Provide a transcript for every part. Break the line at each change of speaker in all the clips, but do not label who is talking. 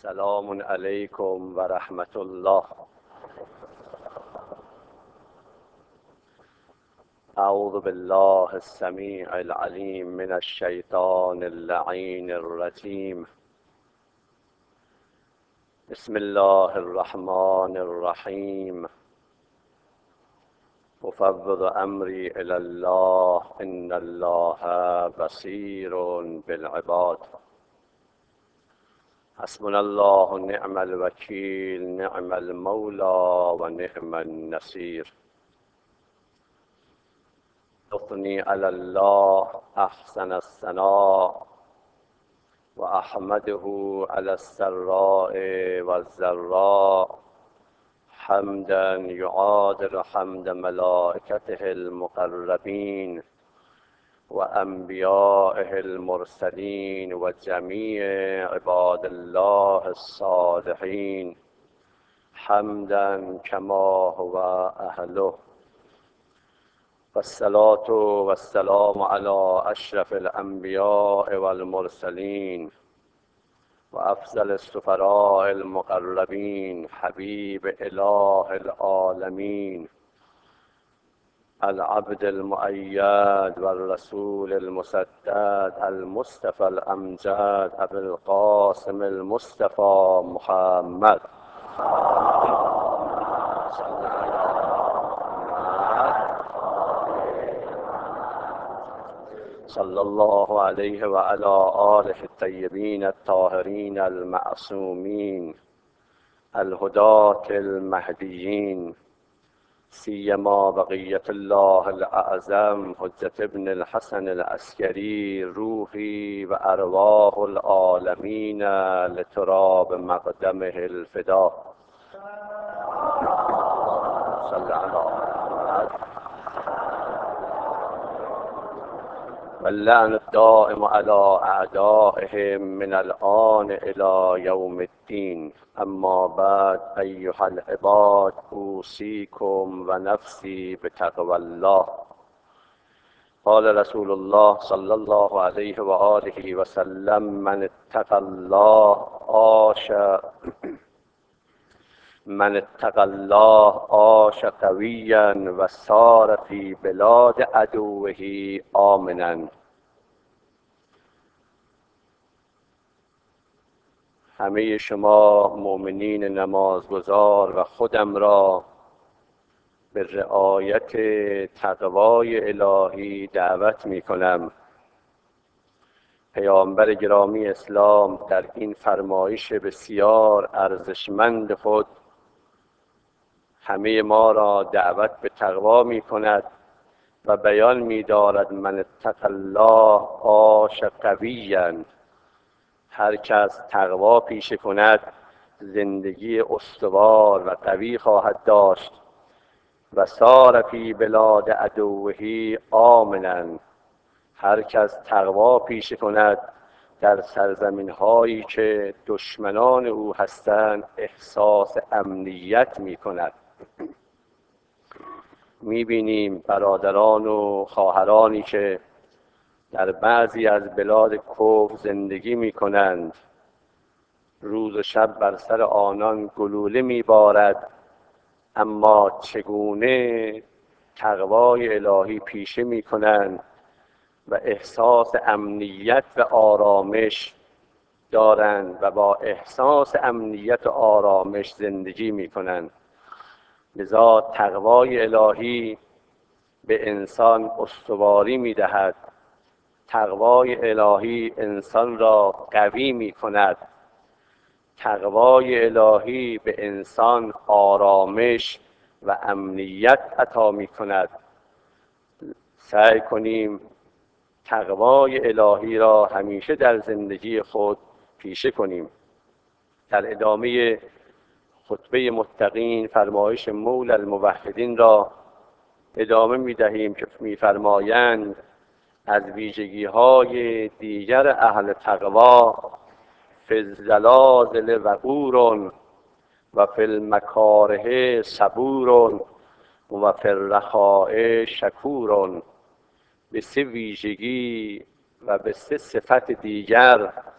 سلام علیکم و رحمت الله. اعوذ بالله السمیع العلیم من الشیطان اللعین الرجیم. بسم الله الرحمن الرحیم. افوض امری الی الله ان الله بصیر بالعباد. حسبنا الله و نعم الوکیل، نعم المولا و نعم النصیر. اثنی علی الله احسن الثناء و احمده علی السراء و الضراء حمدا یعادل حمد ملائکته المقربین و انبیائه المرسلین و جمیع عباد الله الصالحین حمدا کما هو اهله. والصلاة والسلام علی اشرف الانبیاء والمرسلین و افضل السفراء المقربین حبیب اله العالمین العبد المؤید والرسول المسدد المصطفى الامجد ابو القاسم المصطفى محمد صلی الله علیه و علی آله الطیبین الطاهرین المعصومین الهداة المهدیین، سیما بقیة الله الاعظم حجة ابن الحسن العسکری روحی و ارواح العالمین لتراب مقدمه الفدا. صلی علی محمد. واللعن الدائم على اعدائهم من الآن الى یوم الدین. اما بعد ایها العباد اوصیکم و نفسی بتقوی الله. قال رسول الله صلی الله علیه و آله و سلم من اتقى الله عاش قویا و سار فی بلاد عدوه آمنا. همه شما مؤمنین نمازگزار و خودم را به رعایت تقوای الهی دعوت می کنم. پیامبر گرامی اسلام در این فرمایش بسیار ارزشمند خود همه ما را دعوت به تقوا می کند و بیان می دارد من اتقی الله عاش قویا. هر کس تقوا پیشه کند زندگی استوار و قوی خواهد داشت. و سار فی بلاد عدوه آمنا. هر کس تقوا پیشه کند در سرزمین هایی که دشمنان او هستند احساس امنیت می کند. می بینیم برادران و خواهرانی که در بعضی از بلاد کفر زندگی می کنند، روز و شب بر سر آنان گلوله می بارد، اما چگونه تقوای الهی پیشه می کنند و احساس امنیت و آرامش دارند و با احساس امنیت و آرامش زندگی می کنند. لذا تقوای الهی به انسان استواری می دهد. تقوای الهی انسان را قوی می کند. تقوای الهی به انسان آرامش و امنیت عطا می کند. سعی کنیم تقوای الهی را همیشه در زندگی خود پیشه کنیم. در ادامه خطبه متقین فرمایش مولا الموحدین را ادامه می دهیم که می فرمایند از ویژگی های دیگر اهل تقوا فی الزلازل وقور و فی المکاره صبور و فی الرخاء شکور. به 3 ویژگی و به 3 صفت دیگر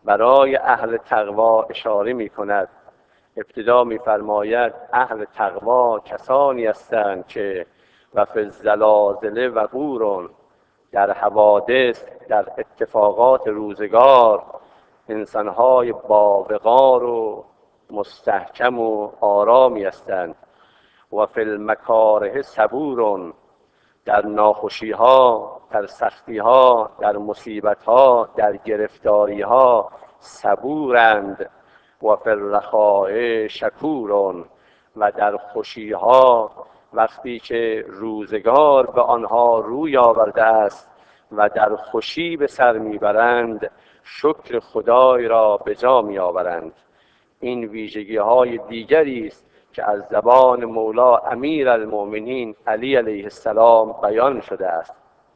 برای اهل تقوا اشاره می کند. ابتدا می‌فرماید اهل تقوا کسانی هستند که و فی الزلازل وقور، در حوادث، در اتفاقات روزگار انسان‌های باوقار و مستحکم و آرامی هستند. و فی المکاره صبور، در ناخوشی‌ها، در سختی‌ها، در مصیبت‌ها، در گرفتاری‌ها صبورند. و فی الرخاء شکور، و در خوشی‌ها وقتی که روزگار به آنها روی آورده است و در خوشی به سر میبرند شکر خدای را به جا میآورند. این ویژگی‌های دیگری است که از زبان مولا امیرالمؤمنین علی علیه السلام بیان شده است.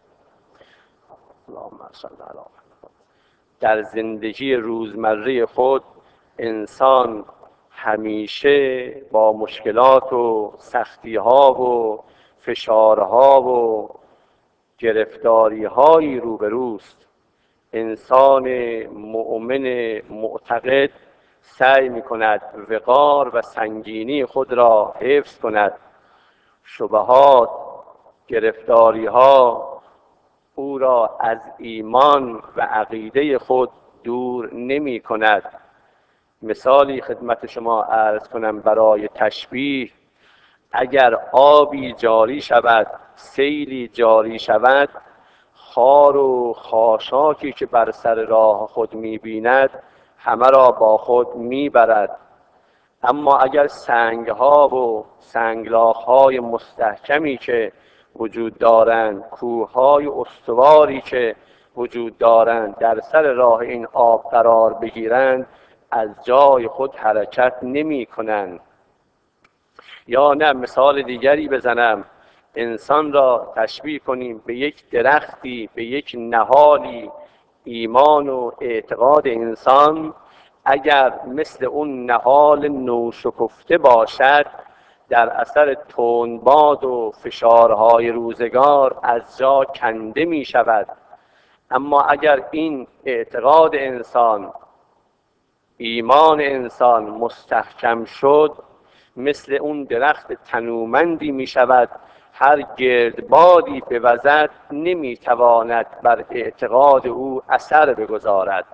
اللهم صل علی محمد. در زندگی روزمره خود انسان همیشه با مشکلات و سختی‌ها و فشارها و گرفتاری‌هایی روبروست. انسان مؤمن معتقد سعی می‌کند وقار و سنگینی خود را حفظ کند. شبهات، گرفتاری‌ها او را از ایمان و عقیده خود دور نمی‌کند. مثالی خدمت شما عرض کنم برای تشبیه: اگر آبی جاری شود، سیلی جاری شود، خار و خاشاکی که بر سر راه خود می‌بیند همه را با خود می‌برد. اما اگر سنگ‌ها و سنگلاخ‌های مستحکمی که وجود دارند، کوه‌های استواری که وجود دارند در سر راه این آب قرار بگیرند، از جای خود حرکت نمی‌کنند. یا نه مثال دیگری بزنم، انسان را تشبیه کنیم به یک درختی، به یک نهالی. ایمان و اعتقاد انسان اگر مثل اون نهال نوشکفته باشد، در اثر تندباد و فشارهای روزگار از جا کنده می شود. اما اگر این اعتقاد انسان، ایمان انسان مستحکم شد، مثل اون درخت تنومندی می شود، هر گردبادی بوزد نمی تواند بر اعتقاد او اثر بگذارد.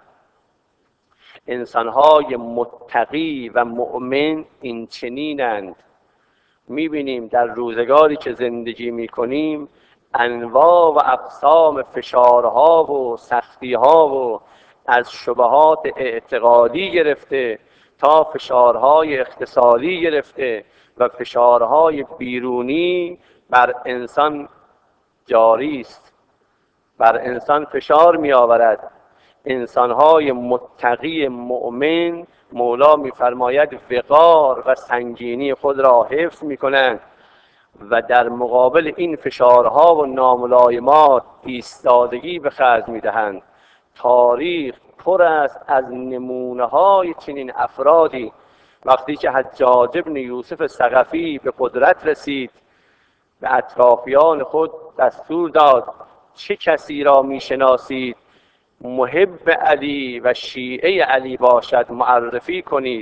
انسان‌های متقی و مؤمن این چنینند. می‌بینیم در روزگاری که زندگی می‌کنیم انواع و اقسام فشارها و سختی‌ها و از شبهات اعتقادی گرفته تا فشارهای اقتصادی گرفته و فشارهای بیرونی بر انسان جاری است، بر انسان فشار می‌آورد. انسان‌های متقی مؤمن مولا می‌فرماید وقار و سنگینی خود را حفظ می‌کنند و در مقابل این فشارها و ناملایمات ایستادگی به خرج می‌دهند. تاریخ پر است از نمونه‌های چنین افرادی. وقتی که حجاج بن یوسف ثقفی به قدرت رسید، به اطرافیان خود دستور داد چه کسی را می‌شناسید محب علی و شیعه علی باشد معرفی کنید.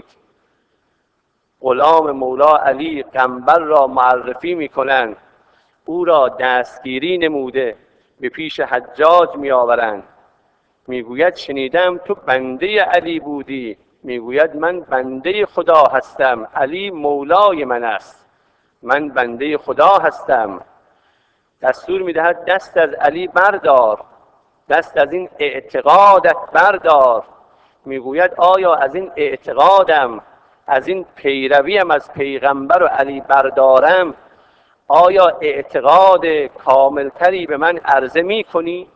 غلام مولا علی قنبر را معرفی می‌کنند. او را دستگیری نموده به پیش حجاج می‌آورند. میگوید شنیدم تو بنده علی بودی. میگوید من بنده خدا هستم، علی مولای من است، من بنده خدا هستم. دستور میدهد دست از علی بردار، دست از این اعتقادت بردار. میگوید آیا از این اعتقادم، از این پیرویم از پیغمبر و علی بردارم، آیا اعتقاد کاملتری به من عرضه میکنی؟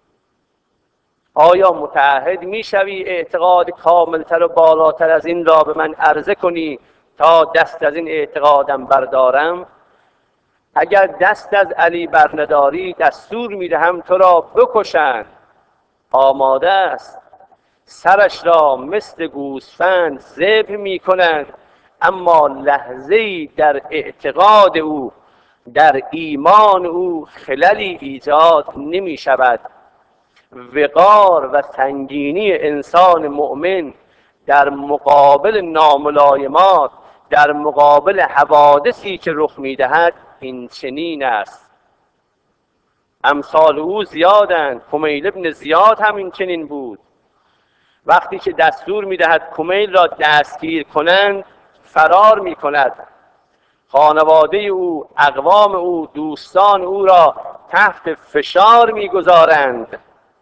آیا متعهد میشوی اعتقاد کاملتر و بالاتر از این را به من عرضه کنی تا دست از این اعتقادم بردارم؟ اگر دست از علی برنداری دستور میدهم تو را بکشند. آماده است، سرش را مثل گوسفند ذبح میکنند، اما لحظه‌ای در اعتقاد او، در ایمان او خللی ایجاد نمی شود. وقار و سنگینی انسان مؤمن در مقابل ناملایمات، در مقابل حوادثی که رخ میدهد این چنین است. امثال او زیادند. کمیل ابن زیاد هم این چنین بود. وقتی که دستور میدهد کمیل را دستگیر کنند فرار میکند. خانواده او، اقوام او، دوستان او را تحت فشار میگذارند.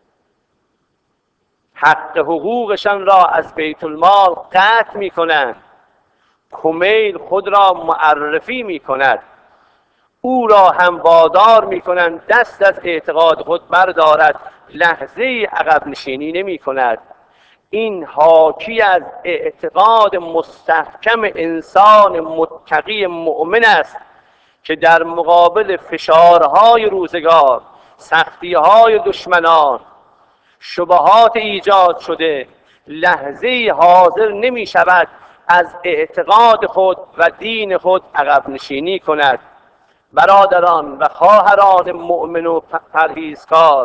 حق حقوقشان را از بیت المال قطع میکنند. کمیل خود را معرفی میکند، او را هم وادار میکنند دست از اعتقاد خود بردارد، لحظه عقب نشینی نمی کند. این حاکی از اعتقاد مستحکم انسان متقی مؤمن است که در مقابل فشارهای روزگار، سختیهای دشمنان، شبهات ایجاد شده لحظه حاضر نمی شود از اعتقاد خود و دین خود عقب نشینی کند. برادران و خواهران مؤمن و پرهیزکار،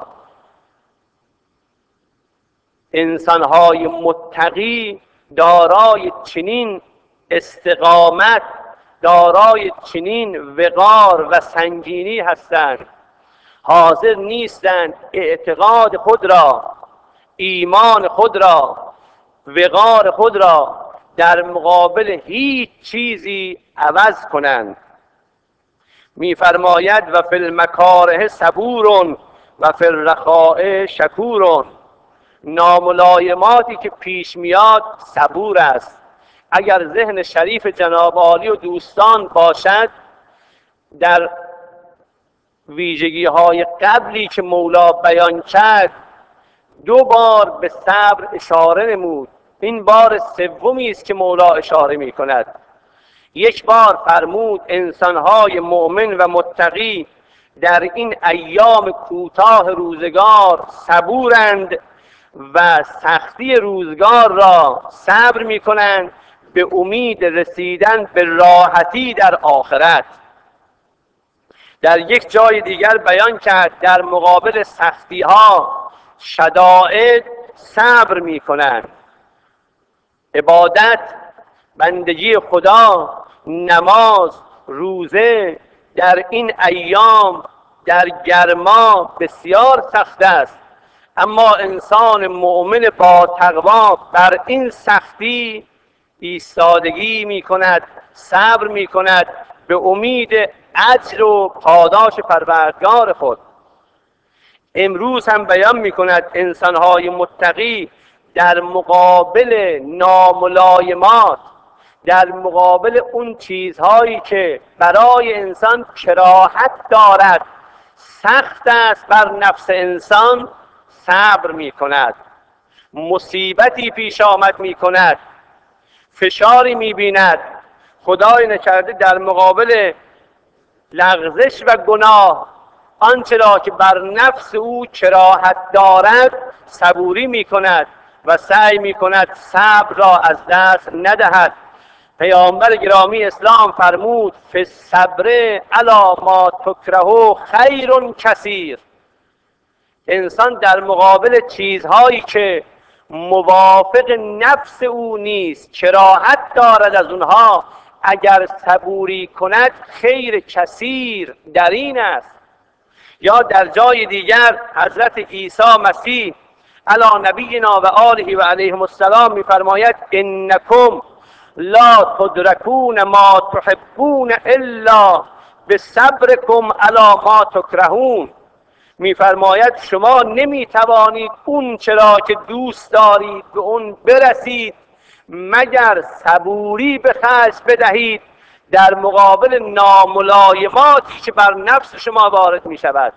انسانهای متقی دارای چنین استقامت، دارای چنین وقار و سنگینی هستند. حاضر نیستند اعتقاد خود را، ایمان خود را، وقار خود را در مقابل هیچ چیزی عوض کنند. می‌فرماید و فی المکاره صبور و فی الرخاء شکور. ناملایماتی که پیش میاد صبور است. اگر ذهن شریف جناب عالی و دوستان باشد، در ویژگی‌های قبلی که مولا بیان کرد 2 بار به صبر اشاره نمود. این بار سومی است که مولا اشاره می‌کند. یک بار فرمود انسان‌های مؤمن و متقی در این ایام کوتاه روزگار صبورند و سختی روزگار را صبر می‌کنند به امید رسیدن به راحتی در آخرت. در یک جای دیگر بیان کرد در مقابل سختی‌ها، شدائد صبر می‌کنند. عبادت، بندگی خدا، نماز، روزه در این ایام در گرما بسیار سخت است، اما انسان مؤمن با تقوا بر این سختی ایستادگی می کند، صبر می کند به امید اجر و پاداش پروردگار خود. امروز هم بیان می کند انسان‌های متقی در مقابل ناملایمات، در مقابل اون چیزهایی که برای انسان کراهت دارد، سخت است بر نفس انسان، صبر می کند. مصیبتی پیش آمد می کند، فشاری می بیند، خدای نکرده در مقابل لغزش و گناه آنچه را که بر نفس او کراهت دارد صبوری می کند و سعی می کند صبر را از دست ندهد. پیامبر گرامی اسلام فرمود فی الصبر علی ما تکره خیر کثیر. انسان در مقابل چیزهایی که موافق نفس او نیست، کراهت دارد از اونها، اگر صبوری کند خیر کثیر در این است. یا در جای دیگر حضرت عیسی مسیح علی نبینا و آله و علیهم السلام می‌فرماید انکم لا تدرکون ما تحبون الا بصبرکم علی ما تکرهون. می‌فرماید شما نمی‌توانید اون چرا که دوست دارید به اون برسید مگر صبوری به خرج بدهید در مقابل ناملایماتی که بر نفس شما وارد می شود.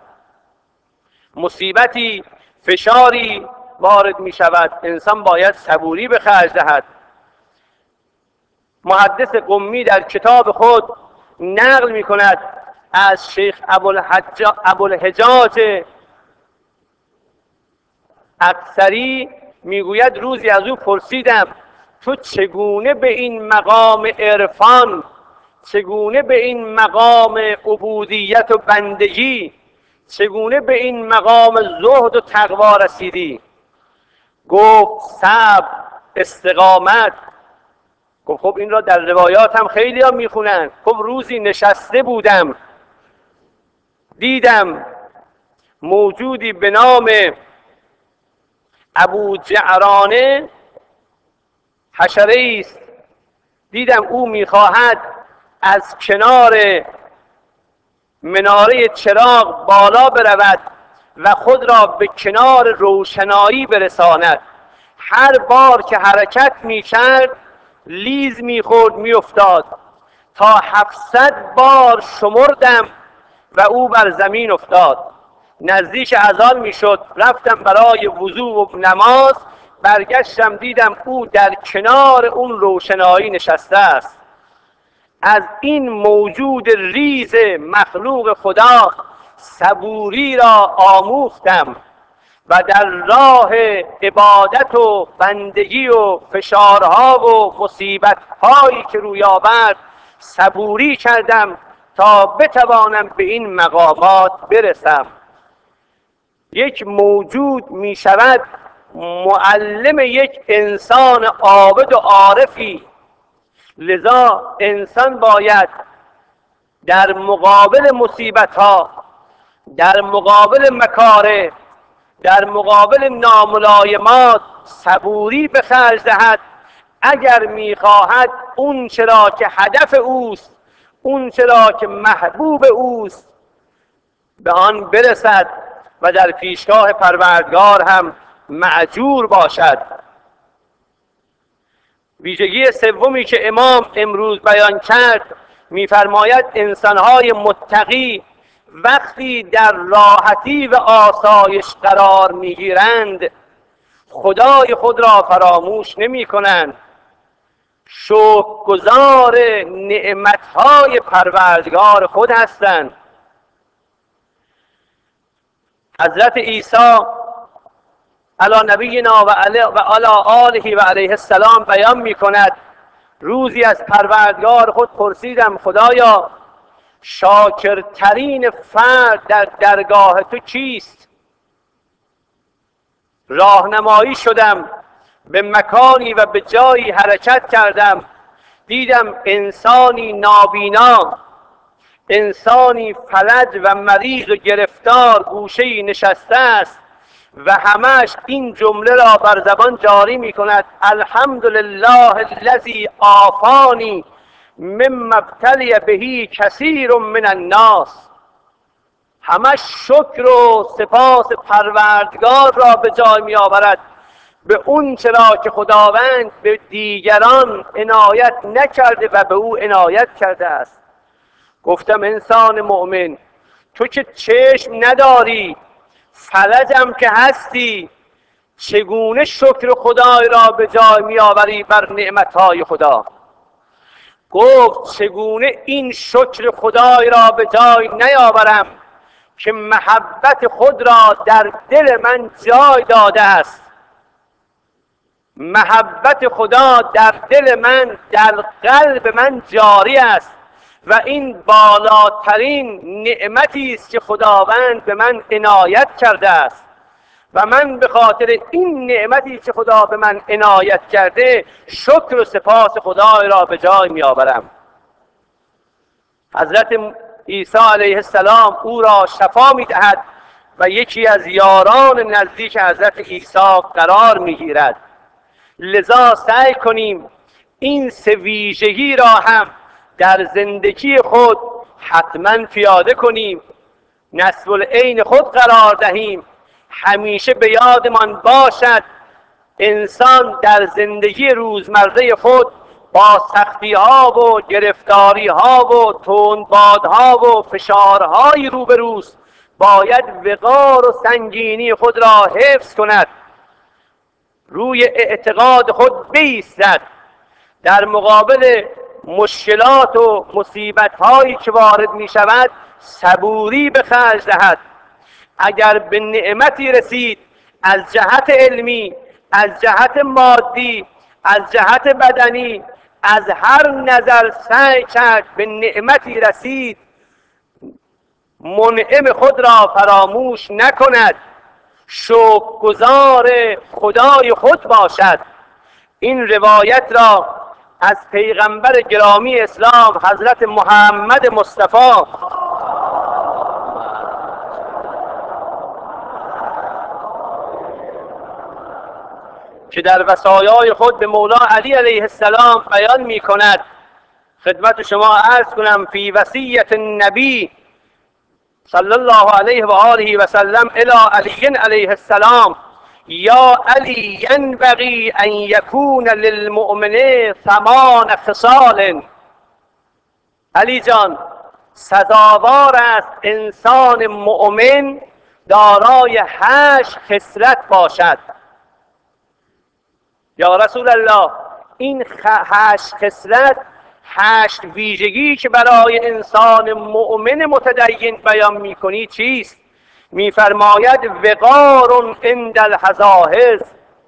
مصیبتی، فشاری وارد می شود، انسان باید صبوری به خرج دهد. محدث قمی در کتاب خود نقل می کند از شیخ ابوالحجاج اکثری، میگوید روزی از او پرسیدم تو چگونه به این مقام عرفان، چگونه به این مقام عبودیت و بندگی، چگونه به این مقام زهد و تقوا رسیدی؟ گفت صبر، استقامت. گفت خب این را در روایات هم خیلی ها میخونن. خب روزی نشسته بودم، دیدم موجودی به نام ابو جعرانه، حشره است، دیدم او میخواهد از کنار مناره چراغ بالا برود و خود را به کنار روشنایی برساند. هر بار که حرکت میکرد لیز میخورد میافتاد. تا 700 بار شمردم و او بر زمین افتاد. نزدیک اذان میشد، رفتم برای وضو و نماز، برگشتم دیدم او در کنار اون روشنایی نشسته است. از این موجود ریز مخلوق خدا صبوری را آموختم و در راه عبادت و بندگی و فشارها و مصیبتهایی که روی آورد صبوری کردم تا بتوانم به این مقامات برسم. یک موجود می شود معلم یک انسان عابد و عارفی. لذا انسان باید در مقابل مصیبتها، در مقابل مکاره، در مقابل ناملایمات صبوری به خرج دهد اگر میخواهد اون چرا که هدف اوست، اون چرا که محبوب اوست به آن برسد و در پیشگاه پروردگار هم مأجور باشد. ویژگی سومی که امام امروز بیان کرد، می‌فرماید انسان‌های متقی وقتی در راحتی و آسایش قرار می‌گیرند خدای خود را فراموش نمی‌کنند، شکرگزار نعمت‌های پروردگار خود هستند. حضرت عیسی علی نبینا و علی آله و علیه السلام بیان می‌کند روزی از پروردگار خود پرسیدم خدایا شاکرترین فرد در درگاه تو کیست؟ راهنمایی شدم، به مکانی و به جایی حرکت کردم، دیدم انسانی نابینا، انسانی فلج و مریض و گرفتار گوشه‌ای نشسته است و همش این جمله را بر زبان جاری می کند: الحمدلله الذی عافانی مما ابتلی به کثیر من الناس. همش شکر و سپاس پروردگار را به جای می آورد به اون چرا که خداوند به دیگران عنایت نکرده و به او عنایت کرده است. گفتم انسان مؤمن تو که چشم نداری، فلجم که هستی، چگونه شکر خدای را به جای می آوری بر نعمتهای خدا؟ گفت چگونه این شکر خدای را به جای نیاورم که محبت خود را در دل من جای داده است. محبت خدا در دل من، در قلب من جاری است و این بالاترین نعمتی است که خداوند به من عنایت کرده است و من به خاطر این نعمتی که خدا به من عنایت کرده شکر و سپاس خدای را به جای می آورم. حضرت عیسی علیه السلام او را شفا می دهد و یکی از یاران نزدیک حضرت عیسی قرار می گیرد. لذا سعی کنیم این سه ویژگی را هم در زندگی خود حتما پیاده کنیم، نصب العین خود قرار دهیم. همیشه به یادمان باشد انسان در زندگی روزمره خود با سختی ها و گرفتاری ها و تندبادها و فشارهای روبروست، باید وقار و سنگینی خود را حفظ کند، روی اعتقاد خود بایستد، در مقابل مشکلات و مصیبت هایی که وارد می شود صبوری به خرج دهد. اگر به نعمتی رسید از جهت علمی، از جهت مادی، از جهت بدنی، از هر نظر سعی کرد به نعمتی رسید، منعم خود را فراموش نکند، شکرگزار خدای خود باشد. این روایت را از پیغمبر گرامی اسلام حضرت محمد مصطفی که در وصایای خود به مولا علی علیه السلام بیان می کند خدمت شما عرض کنم. فی وصیت النبی صلی الله علیه و آله و سلم الی علی علیه السلام: یا علی ینبغی ان یکون للمؤمن 8 خصال. علی جان، سزاوار است انسان مؤمن دارای 8 خصلت باشد. یا رسول الله، این 8 خصلت، 8 ویژگی که برای انسان مؤمن متدین بیان میکنی چیست؟ میفرماید وقار عند الحزاحز.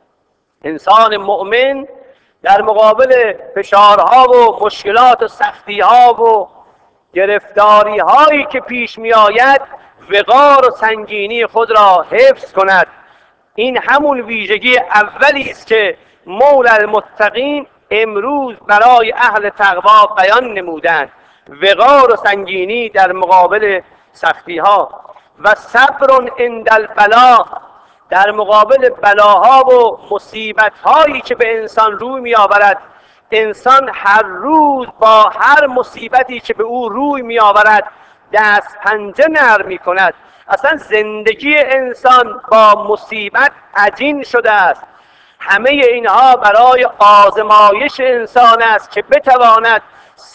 انسان مؤمن در مقابل فشارها و مشکلات و سختیها و گرفتاری هایی که پیش می آید وقار و سنگینی خود را حفظ کند. این همون ویژگی اولی است که مولا المتقین امروز برای اهل تقوا بیان نمودند: وقار و سنگینی در مقابل سختی ها. و صبر عند البلا، در مقابل بلاها و مصیبت هایی که به انسان روی می آورد. انسان هر روز با هر مصیبتی که به او روی می آورد دست پنجه نرم می کند. اصلا زندگی انسان با مصیبت عجین شده است. همه اینها برای آزمایش انسان است که بتواند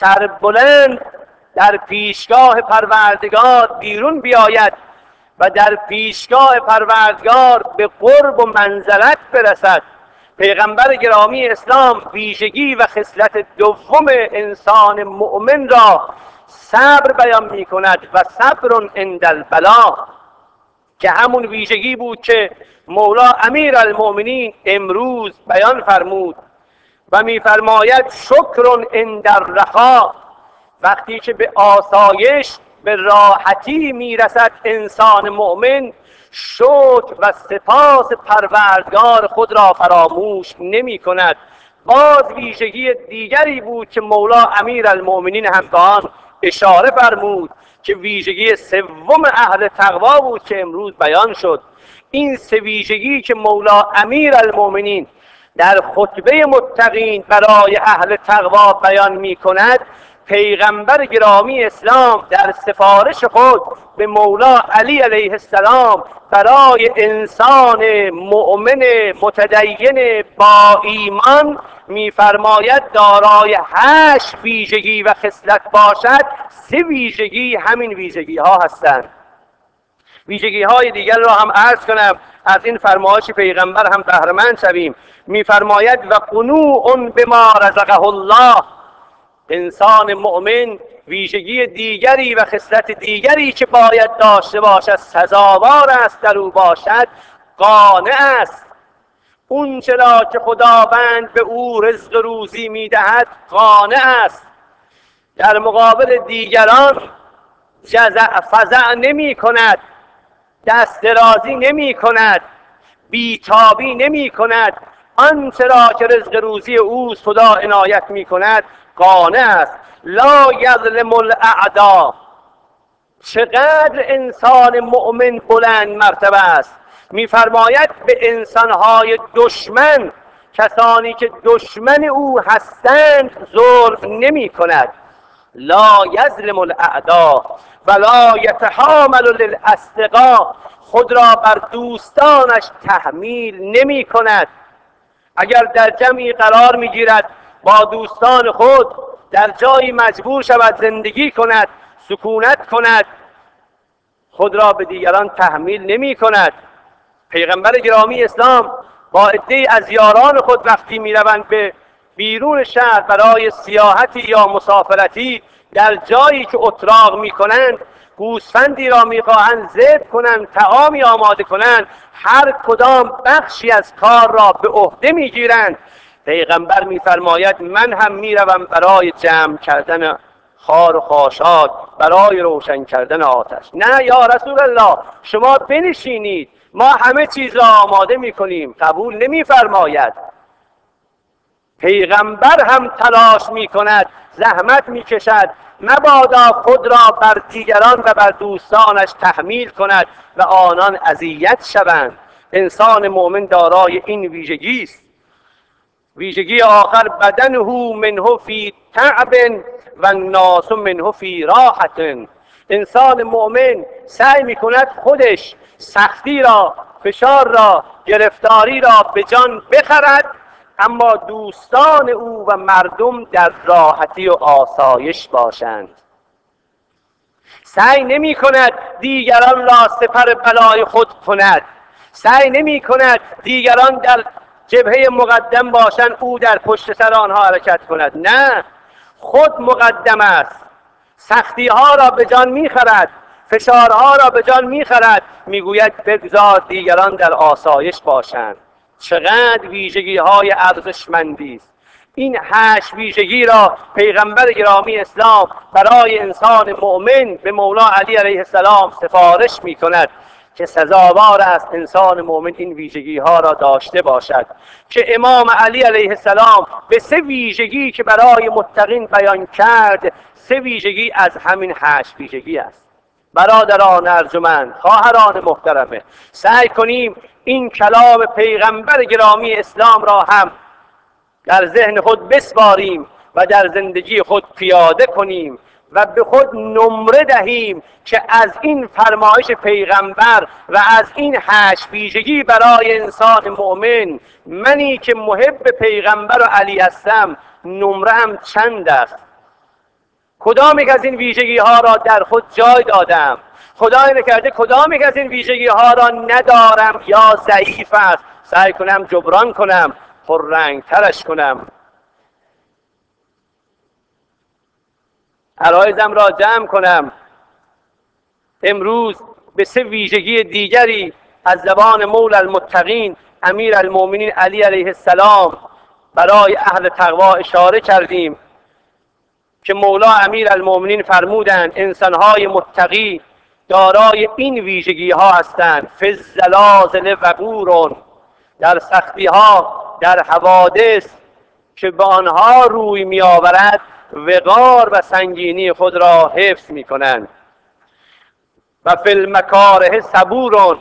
سربلند در پیشگاه پروردگار بیرون بیاید و در پیشگاه پروردگار به قرب و منزلت برسد. پیغمبر گرامی اسلام ویژگی و خصلت دوم انسان مؤمن را صبر بیان می کند و صبر عند البلا، که همون ویژگی بود که مولا امیرالمؤمنین امروز بیان فرمود و میفرماید شکر عند الرخا. وقتی که به آسایش، به راحتی میرسد انسان مؤمن، شکر و سپاس پروردگار خود را فراموش نمی کند. باز ویژگی دیگری بود که مولا امیرالمؤمنین هم به آن اشاره فرمود که ویژگی سوم اهل تقوا بود که امروز بیان شد. این 3 ویژگی که مولا امیرالمؤمنین در خطبه متقین برای اهل تقوا بیان می کند، پیغمبر گرامی اسلام در سفارش خود به مولا علی علیه السلام برای انسان مؤمن متدین با ایمان میفرماید دارای 8 ویژگی و خصلت باشد. 3 ویژگی همین ویژگی ها هستند. ویژگی های دیگر را هم عرض کنم، از این فرمایش پیغمبر هم بهره‌مند شویم. میفرماید و قنوع بما رزقه الله. انسان مؤمن ویژگی دیگری و خصلت دیگری که باید داشته باشد، سزاوار است در او باشد، قانع است. اون چرا که خداوند به او رزق روزی میدهد قانع است. در مقابل دیگران جزع فزع نمی کند، دست درازی نمی کند، بیتابی نمی کند. آنچه را که رزق روزی اوست خدا عنایت می کند قانع است. لا یظلم الاعدا. چقدر انسان مؤمن بلند مرتبه است. میفرماید به انسانهای دشمن، کسانی که دشمن او هستند، ظلم نمی کند. لا یظلم الاعدا ولا یتحامل للاصدقاء. خود را بر دوستانش تحمیل نمی کند. اگر در جمعی قرار می گیرد با دوستان خود، در جایی مجبور شود زندگی کند، سکونت کند، خود را به دیگران تحمیل نمی کند. پیغمبر گرامی اسلام با عده‌ای از یاران خود وقتی می روند به بیرون شهر برای سیاحتی یا مسافرتی، در جایی که اتراق می کنند، گوسفندی را می خواهند ذبح کنند، طعامی آماده کنند، هر کدام بخشی از کار را به عهده می گیرند. پیغمبر می فرماید من هم می روم برای جمع کردن خار و خاشاک برای روشن کردن آتش. نه یا رسول الله، شما بنشینید، ما همه چیز را آماده میکنیم. قبول نمیفرماید. پیغمبر هم تلاش میکند، زحمت میکشد، مبادا خود را بر دیگران و بر دوستانش تحمیل کند و آنان اذیت شوند. انسان مؤمن دارای این ویژگی است. ویژگی آخر، بدنه منه فی تعب و الناس منه فی راحت. انسان مؤمن سعی میکند خودش سختی را، فشار را، گرفتاری را به جان بخرد، اما دوستان او و مردم در راحتی و آسایش باشند. سعی نمی کند دیگران را سپر بلای خود کند. سعی نمی کند دیگران در جبهه مقدم باشند، او در پشت سر آنها حرکت کند. نه، خود مقدم است. سختی ها را به جان می خرد، فشارها را به جان می خرد، می گوید بگذار دیگران در آسایش باشند. چقدر ویژگی های ارزشمندی است. این 8 ویژگی را پیغمبر گرامی اسلام برای انسان مؤمن به مولا علی علیه السلام سفارش می کند که سزاوار است انسان مؤمن این ویژگی ها را داشته باشد. که امام علی علیه السلام به 3 ویژگی که برای متقین بیان کرد، 3 ویژگی از همین 8 ویژگی است. برادران ارجمند، خواهران محترمه، سعی کنیم این کلام پیغمبر گرامی اسلام را هم در ذهن خود بسپاریم و در زندگی خود پیاده کنیم و به خود نمره دهیم که از این فرمایش پیغمبر و از این 8 ویژگی برای انسان مؤمن، منی که محب پیغمبر و علی هستم، نمره‌ام چند است؟ کدام یک از این ویژگی ها را در خود جای دادم؟ خدای نکرده کدام یک از این ویژگی ها را ندارم یا ضعیف است، سعی کنم جبران کنم، پررنگ ترش کنم. عرایزم را جمع کنم. امروز به 3 ویژگی دیگری از زبان مولا المتقین امیر المؤمنین علی علیه السلام برای اهل تقوا اشاره کردیم که مولا امیر المؤمنین فرمودند انسانهای متقی دارای این ویژگی ها هستند: فی الزلازل وقور، در سختی ها، در حوادث که به آنها روی می آورد، وقار و سنگینی خود را حفظ می کنند. و فی المکاره صبور،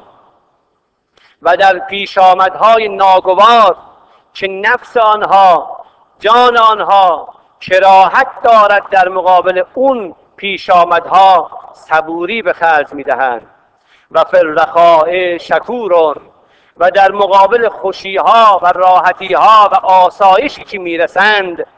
و در پیشامدهای ناگوار که نفس آنها، جان آنها کراهت دارد، در مقابل اون پیشامدها صبوری به خرج می دهند. و فی الرخاء شکور، و در مقابل خوشیها و راحتیها و آسایشی که میرسند،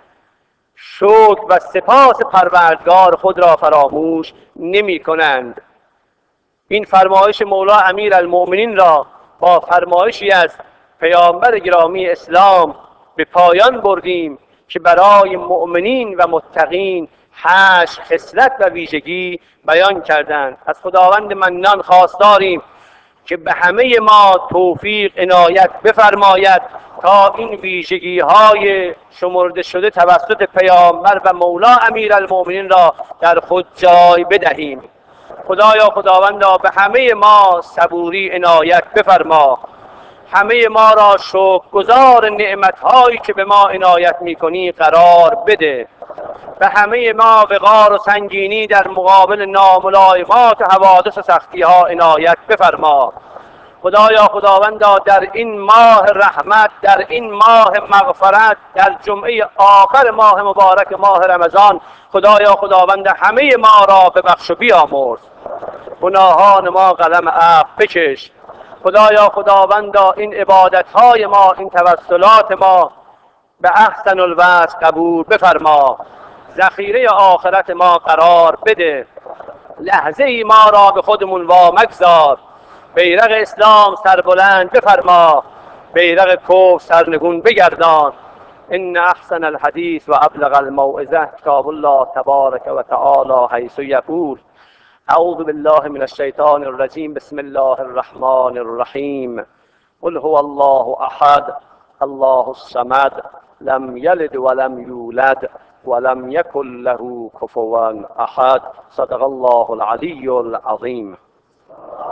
شکر و سپاس پروردگار خود را فراموش نمی کنند. این فرمایش مولا امیر المؤمنین را با فرمایشی از پیامبر گرامی اسلام به پایان بردیم که برای مؤمنین و متقین 8 خصلت و ویژگی بیان کردند. از خداوند منان خواستاریم که به همه ما توفیق عنایت بفرماید تا این ویژگی های شمرده شده توسط پیامبر و مولا امیر المؤمنین را در خود جای بدهیم. خدایا خداوندا به همه ما صبوری عنایت بفرما، همه ما را شکرگزار نعمت‌هایی که به ما عنایت می‌کنی قرار بده، به همه ما وقار و سنگینی در مقابل ناملایمات و حوادث و سختی‌ها عنایت بفرما. خدایا خداوندا در این ماه رحمت، در این ماه مغفرت، در جمعه آخر ماه مبارک ماه رمضان، خدایا خداوند همه ما را ببخش و بیامرز، گناهان ما قلم عفو بکش. خدایا خداوندا این عبادت‌های ما، این توسلات ما به احسن الوجه قبول بفرما، ذخیره آخرت ما قرار بده، لحظه ای ما را به خودمون وامگذار، بیرق اسلام سربلند بفرما، بیرق کفر سرنگون بگردان. ان احسن الحدیث و ابلغ الموعظه کتاب الله تبارک و تعالی حیث یقول اعوذ بالله من الشیطان الرجیم بسم الله الرحمن الرحیم قل هو الله احد الله الصمد لم یلد ولم یولد ولم يكن له كفوا أحد. صدق الله العلي العظيم.